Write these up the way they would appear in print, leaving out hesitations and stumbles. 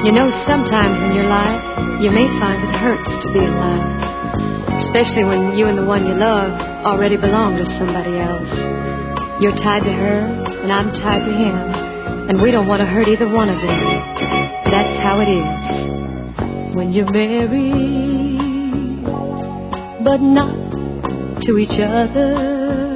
You know, sometimes in your life, you may find it hurts to be in love, especially when you and the one you love already belong to somebody else. You're tied to her, and I'm tied to him, and we don't want to hurt either one of them. That's how it is when you're married, but not to each other.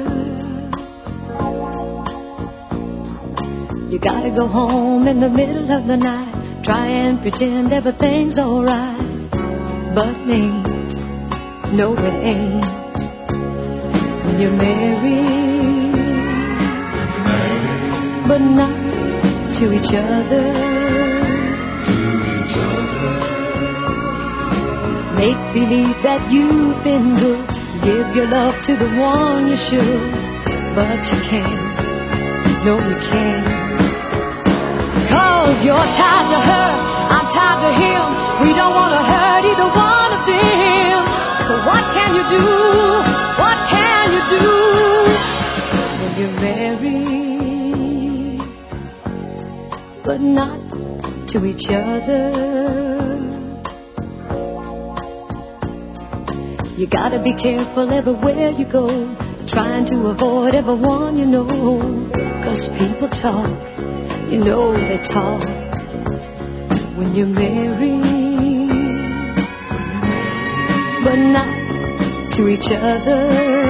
You gotta go home in the middle of the night, try and pretend everything's alright, but it ain't, no it ain't. When you're married, but not to each other. Make believe that you've been good, give your love to the one you should, but you can't, no you can't. Cause you're tied to her, I'm tied to him. We don't want to hurt either one of them. So what can you do? What can you do when you're married, but not to each other? You gotta be careful everywhere you go, trying to avoid everyone you know. Cause people talk, you know they talk when you're married, but not to each other.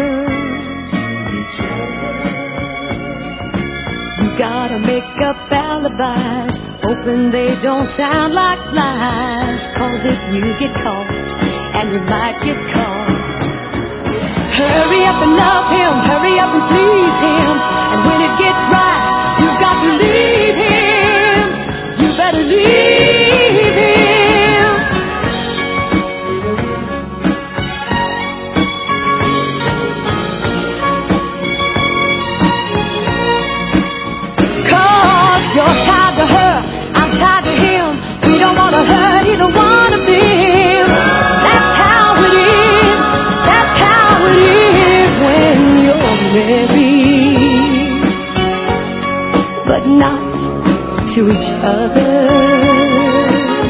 You gotta make up alibis, hoping they don't sound like lies. Cause if you get caught, and you might get caught, hurry up and love him, hurry up and please him, and when it gets right, you've got to leave him. You better leave him. Cause you're tied to her, I'm tied to him. We don't want to hurt either one of them. That's how it is. That's how it is when you're married, but not to each other.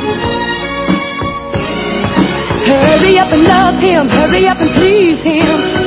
Hurry up and love him, hurry up and please him,